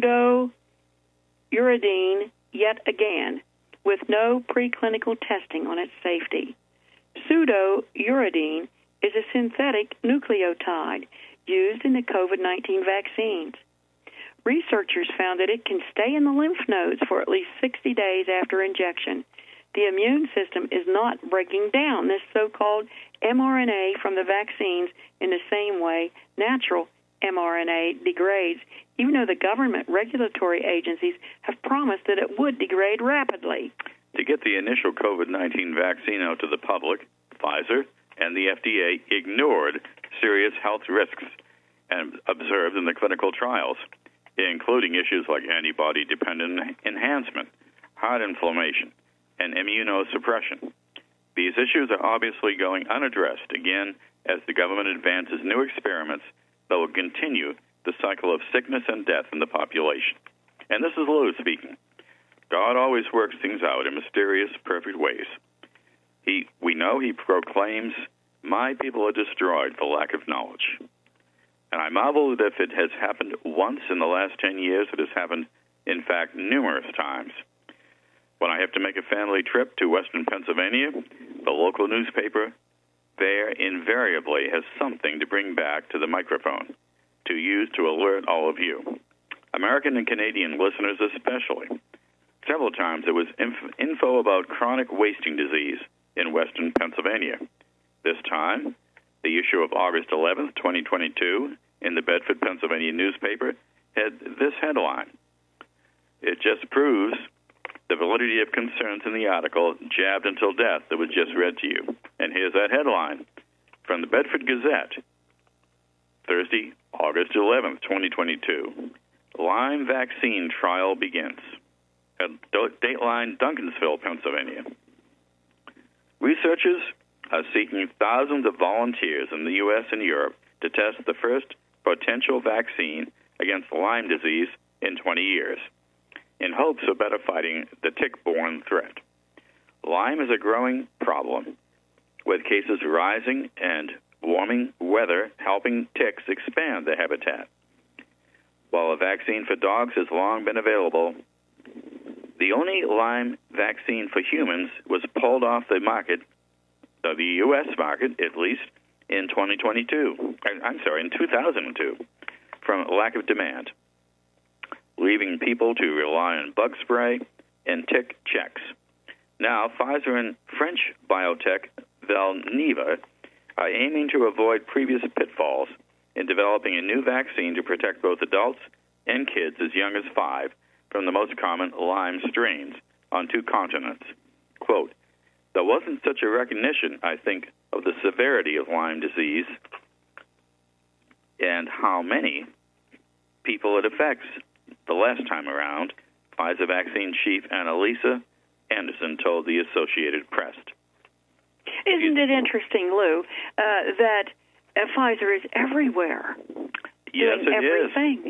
pseudouridine yet again with no preclinical testing on its safety. Pseudouridine is a synthetic nucleotide used in the COVID nineteen vaccines. Researchers found that it can stay in the lymph nodes for at least sixty days after injection. The immune system is not breaking down this so-called mRNA from the vaccines in the same way natural mRNA degrades, even though the government regulatory agencies have promised that it would degrade rapidly. To get the initial COVID nineteen vaccine out to the public, Pfizer and the F D A ignored serious health risks and observed in the clinical trials, including issues like antibody-dependent enhancement, heart inflammation, and immunosuppression. These issues are obviously going unaddressed, again, as the government advances new experiments that will continue the cycle of sickness and death in the population. And this is Lou speaking. God always works things out in mysterious, perfect ways. He, we know he proclaims, "My people are destroyed for lack of knowledge." And I marvel that if it has happened once in the last ten years, it has happened, in fact, numerous times. When I have to make a family trip to Western Pennsylvania, the local newspaper there invariably has something to bring back to the microphone to use to alert all of you, American and Canadian listeners especially. Several times there was inf- info about chronic wasting disease in Western Pennsylvania. time, the issue of August eleventh, twenty twenty-two, in the Bedford, Pennsylvania newspaper had this headline. It just proves the validity of concerns in the article, Jabbed Until Death, that was just read to you. And here's that headline from the Bedford Gazette, Thursday, August eleventh, twenty twenty-two. Lyme vaccine trial begins at Dateline, Duncansville, Pennsylvania. Researchers are seeking thousands of volunteers in the U S and Europe to test the first potential vaccine against Lyme disease in twenty years, in hopes of better fighting the tick-borne threat. Lyme is a growing problem, with cases rising and warming weather helping ticks expand their habitat. While a vaccine for dogs has long been available, the only Lyme vaccine for humans was pulled off the market, uh, the U S market at least, in twenty twenty-two. I'm sorry, in two thousand two, from lack of demand, leaving people to rely on bug spray and tick checks. Now, Pfizer and French biotech Valneva are aiming to avoid previous pitfalls in developing a new vaccine to protect both adults and kids as young as five from the most common Lyme strains on two continents. Quote, there wasn't such a recognition, I think, of the severity of Lyme disease and how many people it affects the last time around, Pfizer vaccine chief Annalisa Anderson told the Associated Press. Isn't it interesting, Lou, uh, that uh, Pfizer is everywhere? Yes, doing it everything. is.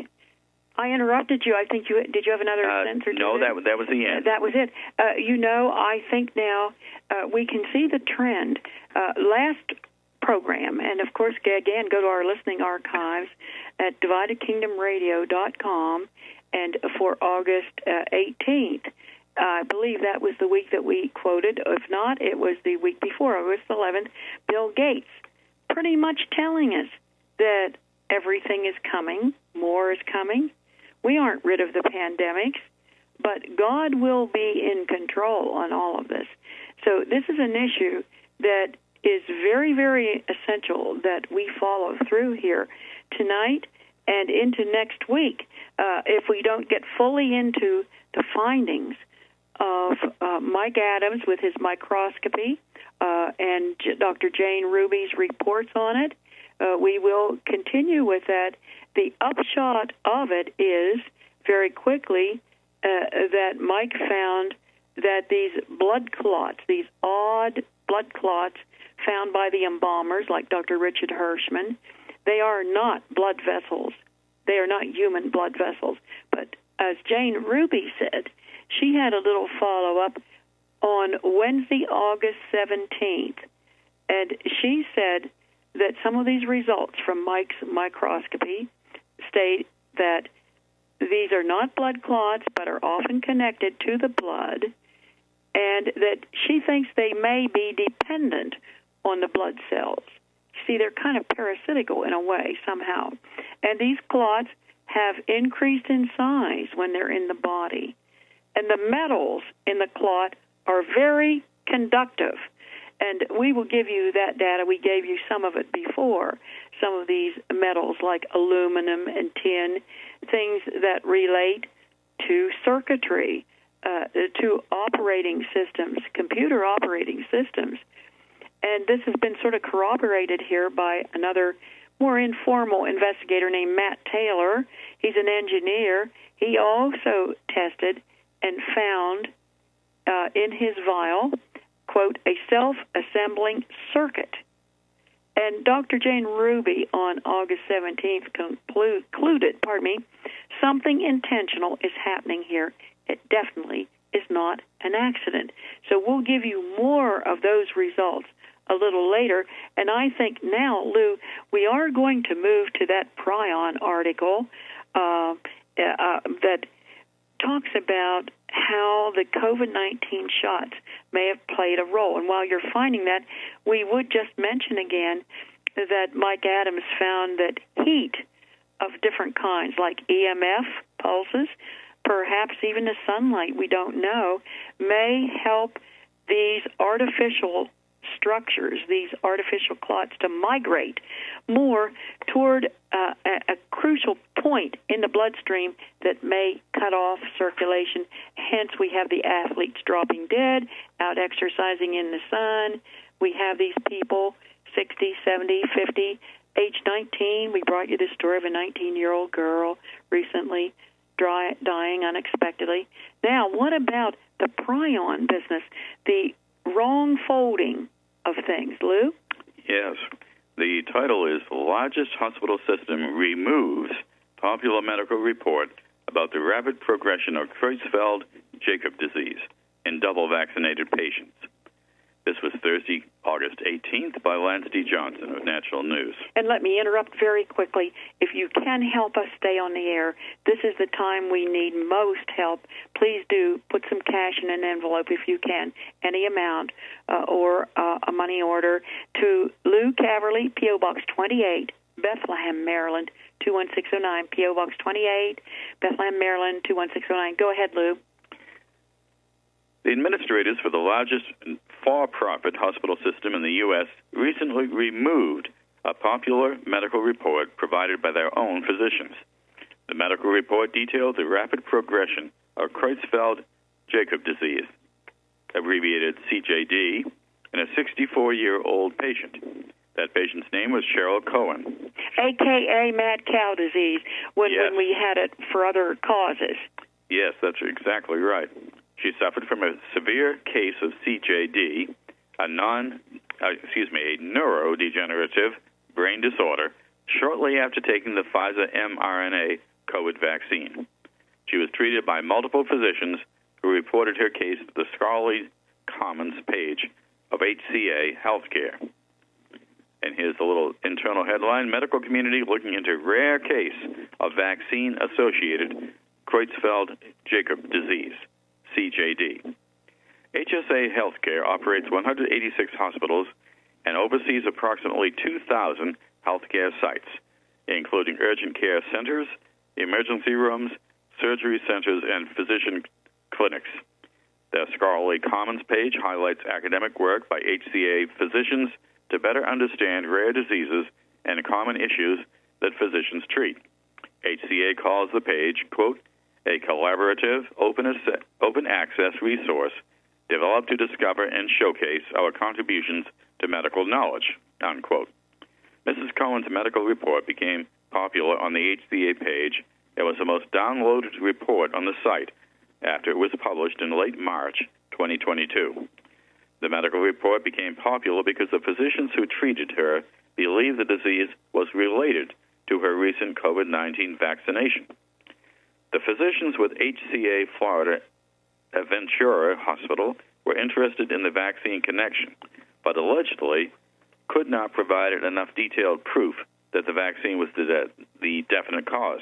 I interrupted you. I think you did. You have another uh, sentence or two? No, that that was the end. Uh, that was it. Uh, you know, I think now uh, we can see the trend. Uh, last program, and of course, again, go to our listening archives at divided kingdom radio dot com, and for August uh, eighteenth. I believe that was the week that we quoted. If not, it was the week before, August eleventh, Bill Gates pretty much telling us that everything is coming, more is coming. We aren't rid of the pandemics, but God will be in control on all of this. So this is an issue that is very, very essential that we follow through here tonight and into next week. Uh, if we don't get fully into the findings of uh, Mike Adams with his microscopy uh, and J- Doctor Jane Ruby's reports on it, uh, we will continue with that. The upshot of it is, very quickly, uh, that Mike found that these blood clots, these odd blood clots found by the embalmers, like Doctor Richard Hirschman, they are not blood vessels. They are not human blood vessels. But as Jane Ruby said, she had a little follow-up on Wednesday, August seventeenth, and she said that some of these results from Mike's microscopy state that these are not blood clots but are often connected to the blood, and that she thinks they may be dependent on the blood cells. See, they're kind of parasitical in a way somehow. And these clots have increased in size when they're in the body. And the metals in the clot are very conductive. And we will give you that data. We gave you some of it before. Some of these metals like aluminum and tin, things that relate to circuitry, uh, to operating systems, computer operating systems. And this has been sort of corroborated here by another more informal investigator named Matt Taylor. He's an engineer. He also tested and found uh, in his vial, quote, a self-assembling circuit. And Doctor Jane Ruby on August seventeenth concluded, pardon me, something intentional is happening here. It definitely is not an accident. So we'll give you more of those results a little later. And I think now, Lou, we are going to move to that Prion article uh, uh, that talks about how the COVID nineteen shots may have played a role. And while you're finding that, we would just mention again that Mike Adams found that heat of different kinds, like E M F pulses, perhaps even the sunlight, we don't know, may help these artificial structures, these artificial clots, to migrate more toward uh, a, a crucial point in the bloodstream that may cut off circulation. Hence, we have the athletes dropping dead, out exercising in the sun. We have these people, sixty, seventy, fifty, age nineteen. We brought you the story of a nineteen-year-old girl recently dry, dying unexpectedly. Now, what about the prion business, the wrong folding of things, Lou? Yes. The title is The Largest Hospital System Removes Popular Medical Report About the Rapid Progression of Creutzfeldt-Jakob Disease in Double-Vaccinated Patients. This was Thursday, August eighteenth, by Lance D. Johnson of National News. And let me interrupt very quickly. If you can help us stay on the air, this is the time we need most help. Please do put some cash in an envelope if you can, any amount, uh, or uh, a money order, to Lou Caverly, P O. Box twenty-eight, Bethlehem, Maryland, two one six zero nine, P O. Box twenty-eight, Bethlehem, Maryland, two one six zero nine. Go ahead, Lou. The administrators for the largest for-profit hospital system in the U S recently removed a popular medical report provided by their own physicians. The medical report detailed the rapid progression of Creutzfeldt-Jakob disease, abbreviated C J D, in a sixty-four-year-old patient. That patient's name was Cheryl Cohen, A K A mad cow disease, when, yes. when we had it for other causes. Yes, that's exactly right. She suffered from a severe case of C J D, a non, uh, excuse me, a neurodegenerative brain disorder, shortly after taking the Pfizer mRNA COVID vaccine. She was treated by multiple physicians who reported her case to the Scholarly Commons page of H C A Healthcare. And here's the little internal headline: Medical community looking into rare case of vaccine-associated Creutzfeldt-Jakob disease, C J D. H S A Healthcare operates one hundred eighty-six hospitals and oversees approximately two thousand healthcare sites, including urgent care centers, emergency rooms, surgery centers, and physician clinics. The Scholarly Commons page highlights academic work by H C A physicians to better understand rare diseases and common issues that physicians treat. H C A calls the page, quote, a collaborative, open, open access resource developed to discover and showcase our contributions to medical knowledge, unquote. Missus Cohen's medical report became popular on the H C A page. It was the most downloaded report on the site after it was published in late March twenty twenty-two. The medical report became popular because the physicians who treated her believed the disease was related to her recent COVID nineteen vaccination. The physicians with H C A Florida Ventura Hospital were interested in the vaccine connection, but allegedly could not provide enough detailed proof that the vaccine was the, de- the definite cause.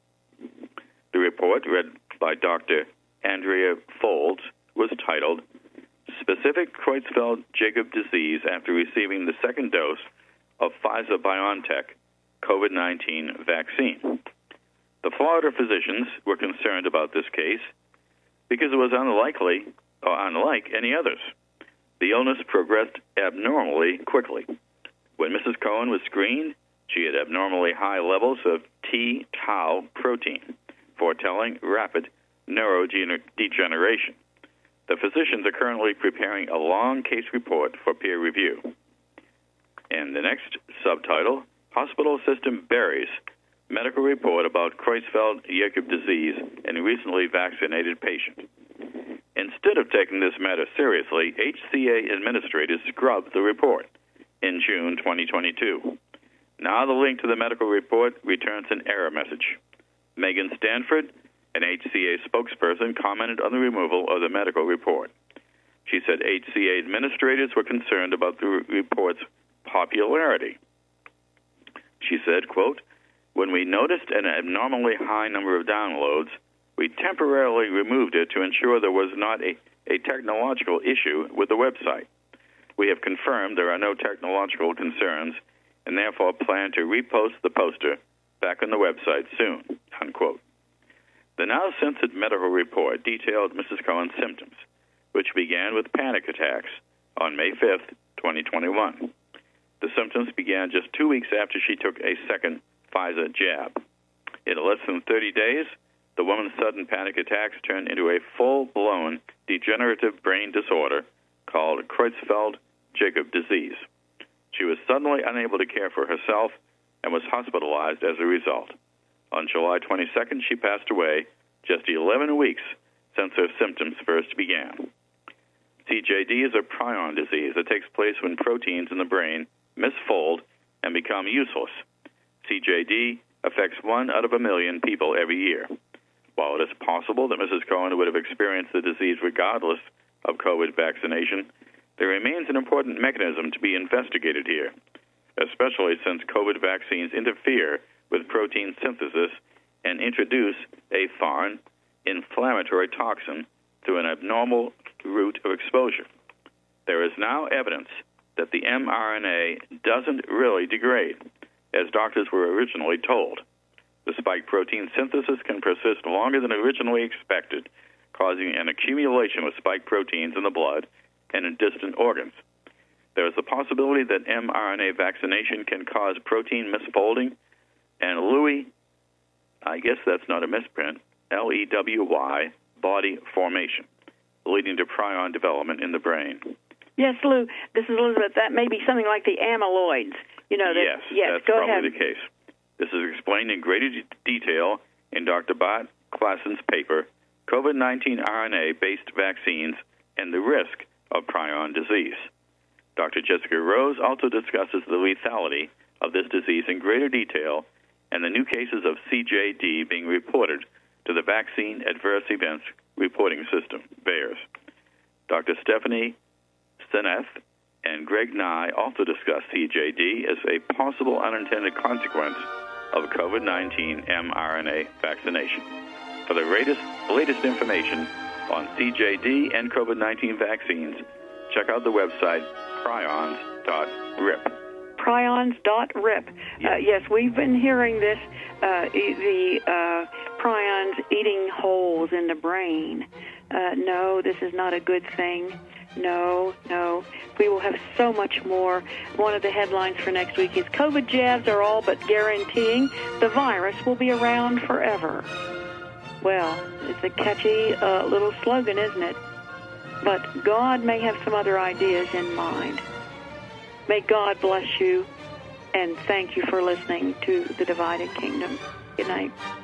The report, read by Doctor Andrea Folds, was titled Specific Creutzfeldt-Jakob Disease After Receiving the Second Dose of Pfizer-BioNTech COVID nineteen Vaccine. The Florida physicians were concerned about this case because it was unlikely or unlike any others. The illness progressed abnormally quickly. When Missus Cohen was screened, she had abnormally high levels of T-tau protein, foretelling rapid neurodegeneration. The physicians are currently preparing a long case report for peer review. And the next subtitle, Hospital System Buries Medical Report About Creutzfeldt-Jakob Disease in Recently Vaccinated Patient. Instead of taking this matter seriously, H C A administrators scrubbed the report in June twenty twenty-two. Now the link to the medical report returns an error message. Megan Stanford, an H C A spokesperson, commented on the removal of the medical report. She said H C A administrators were concerned about the report's popularity. She said, quote, when we noticed an abnormally high number of downloads, we temporarily removed it to ensure there was not a, a technological issue with the website. We have confirmed there are no technological concerns and therefore plan to repost the poster back on the website soon, unquote. The now-censored medical report detailed Missus Cohen's symptoms, which began with panic attacks on May fifth, twenty twenty-one. The symptoms began just two weeks after she took a second Pfizer jab. In less than thirty days, the woman's sudden panic attacks turned into a full-blown degenerative brain disorder called Creutzfeldt-Jakob disease. She was suddenly unable to care for herself and was hospitalized as a result. On July twenty-second, she passed away just eleven weeks since her symptoms first began. C J D is a prion disease that takes place when proteins in the brain misfold and become useless. C J D affects one out of a million people every year. While it is possible that Missus Cohen would have experienced the disease regardless of COVID vaccination, there remains an important mechanism to be investigated here, especially since COVID vaccines interfere with protein synthesis and introduce a foreign inflammatory toxin through an abnormal route of exposure. There is now evidence that the mRNA doesn't really degrade, as doctors were originally told. The spike protein synthesis can persist longer than originally expected, causing an accumulation of spike proteins in the blood and in distant organs. There is a possibility that mRNA vaccination can cause protein misfolding and Lewy, I guess that's not a misprint, L E W Y, body formation, leading to prion development in the brain. Yes, Lou, this is Elizabeth. That may be something like the amyloids. You know, that, yes, yes, that's go probably ahead. the case. This is explained in greater de- detail in Doctor Bart Klassen's paper, COVID nineteen R N A-based vaccines and the risk of prion disease. Doctor Jessica Rose also discusses the lethality of this disease in greater detail and the new cases of C J D being reported to the Vaccine Adverse Events Reporting System, VAERS. Doctor Stephanie Seneff and Greg Nye also discuss C J D as a possible unintended consequence of COVID nineteen mRNA vaccination. For the latest, latest information on C J D and COVID nineteen vaccines, check out the website prions dot rip. prions dot rip. Yes. Uh, yes, we've been hearing this, uh, e- the uh, prions eating holes in the brain. Uh, no, this is not a good thing. No, no. We will have so much more. One of the headlines for next week is COVID jabs are all but guaranteeing the virus will be around forever. Well, it's a catchy uh, little slogan, isn't it? But God may have some other ideas in mind. May God bless you, and thank you for listening to The Divided Kingdom. Good night.